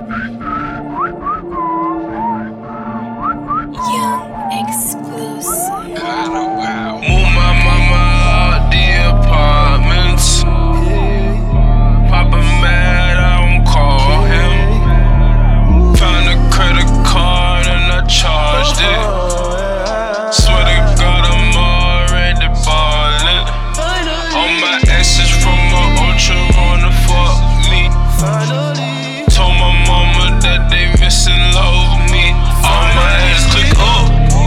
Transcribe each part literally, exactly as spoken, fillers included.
Young exclusive. Move my mama out the apartments. Papa mad, I don't call him. Found a credit card and I charged it. Swear to God, I'm already ballin'. All my exes from my ultra wanna fuck me. Told my mama that they missin' love me. All my haters click up.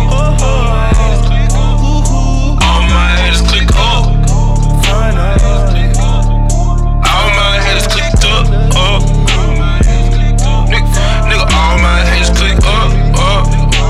All my haters click up. All my haters clicked up. Up. Nigga, nigga, all my haters click up. Up.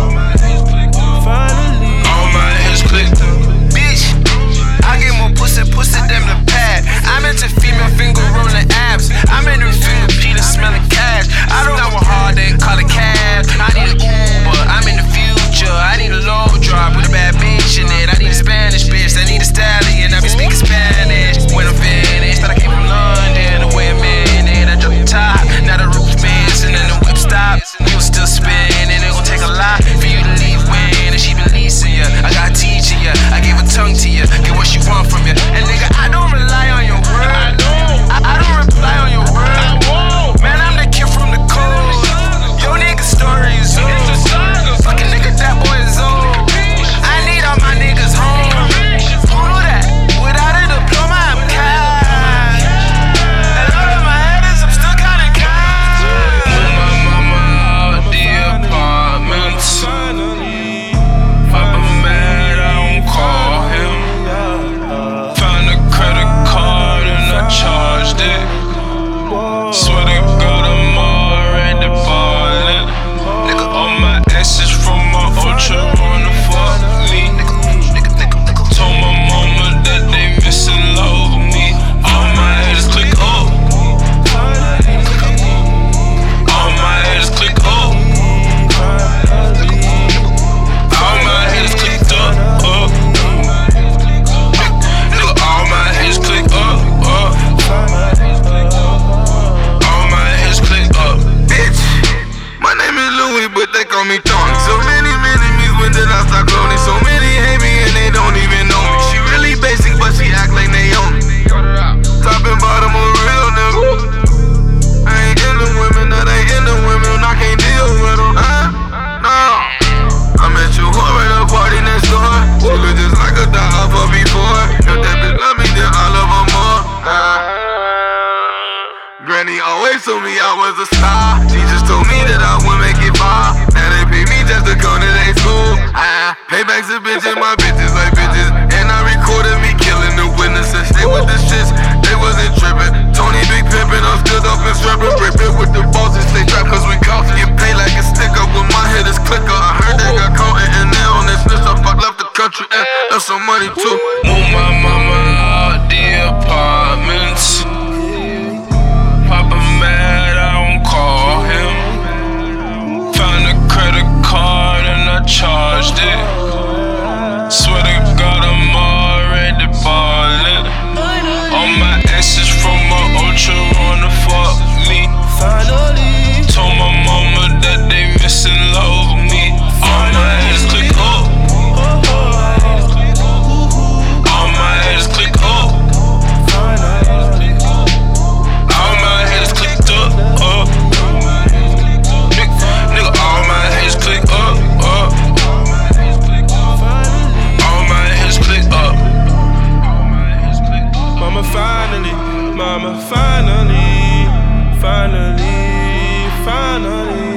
All my haters click. Bitch, I get more pussy, pussy than the pad. I'm into female finger rolling abs. I'm into finger Peter smelling cash. I don't know what hard they call it cab. I need an Uber, I'm in the future. I need a low drop with a bad bitch in it. I need a Spanish bitch, I need a stallion. I be speaking Spanish when I'm finished. Thought I came from London, the way I'm in it. I dropped the top, now the roof missing and the whip stop. Wheels still spinning, it gon' take a lot for you to leave when. And she been leasing ya, I got teaching ya. I gave her tongue to ya, get what she want from ya. And nigga, I don't rely on your word. I don't, I, I don't reply on your word. I won't. Man, I'm the kid from the coast. Yo nigga story is old. Fucking nigga, that boy is old. I need all my niggas home. Who do that? Without a diploma, I'm cash. And all of my haters, I'm still kinda cash. Move my mama out the apartments. Papa mad, I don't call him. Found a credit card and I charged it. Swear to God, I'm already ballin'. Nigga, all my exes from my ultra wanna fuck me. Told my mama that they missin' love me. All my haters click up. All my haters click up. All my haters clicked up. Up. Nigga, all my haters click up. Up. All my haters click up. Bitch, my name is Louis, but they call me Tony. So many enemies, when did I start cloning? So many hate me and they don't even know me. She really basic, but she act like Naomi. Top and bottom of real nigga. I ain't into women, that ain't into women. I can't deal with them, huh? No. I met your whore at a party next door. She look just like a dog off her before. If that bitch love me, then I love her more. Uh. Granny always told me I was a star. She just told me that I would make it far. Now they pay me just to come to their school. I paybacks a bitch and my bitches like bitches. And I recorded me killing the witnesses. Stay with the shits, they wasn't tripping. Tony Big Pimpin', I'm still up and strapping. Rippin' with the bosses, stay trapped cause we cops. Get paid like a sticker with my head is clicker. I heard they got caught and they on this list. I fuck left the country and left some money too. Move my mama out the apartments. Papa mad, I don't call him. Found a credit card and I charged it. Swear to God, I'm already ballin'. All my exes from my ultra wanna fuck me. Told my mama that they missin' love me. All my haters click up. All my haters click up. All my haters clicked up. Up. Nigga, all my haters click up. Up. All my haters click up. Mama finally, mama finally, finally, finally.